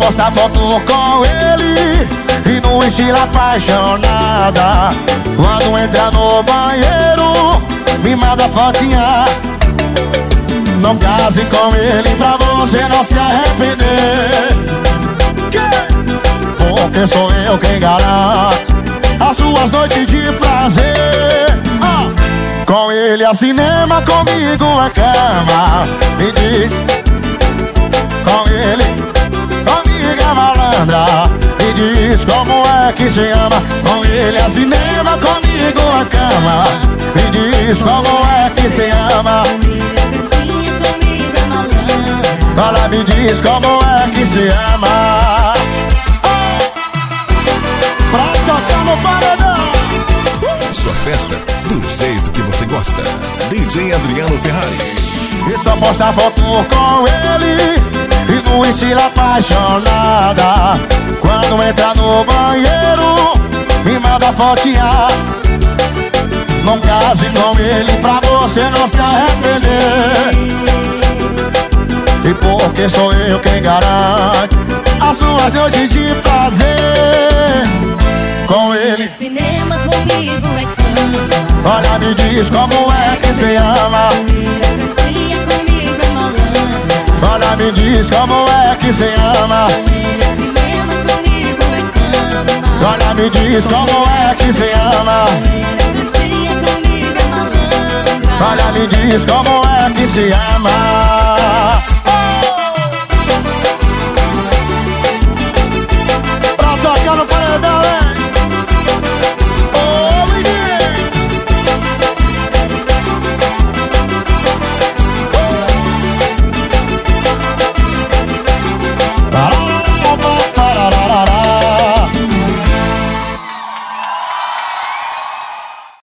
posta foto com ele e no estilo apaixonada. Quando entra no banheiro, me manda fotinha. Não case com ele pra você não se arrepender, porque sou eu quem garanto as suas noites de prazer. Com ele é cinema, comigo é cama. Me diz, com ele, comigo é malandra. Me diz como é que se ama. Com ele é cinema, comigo é cama. Me diz como é que se ama. Ela me diz como é que se ama. Pra tocar no paredão. Sua festa do jeito que você gosta. DJ Adriano Ferrari. E só posta foto com ele e no estilo apaixonada. Quando entra no banheiro, me manda fotinha. Não case com ele pra você não se arrepender, e porque sou eu quem garante as suas noites de prazer. Com ele cinema, comigo é cama. Olha, me diz como é que se ama. Comigo é malandra. Olha, me diz como é que se ama. Cinema, comigo é cama. Olha, me diz como é que se ama. Comigo é malandra. Olha, me diz como é que se ama. Pra tocar no paredão,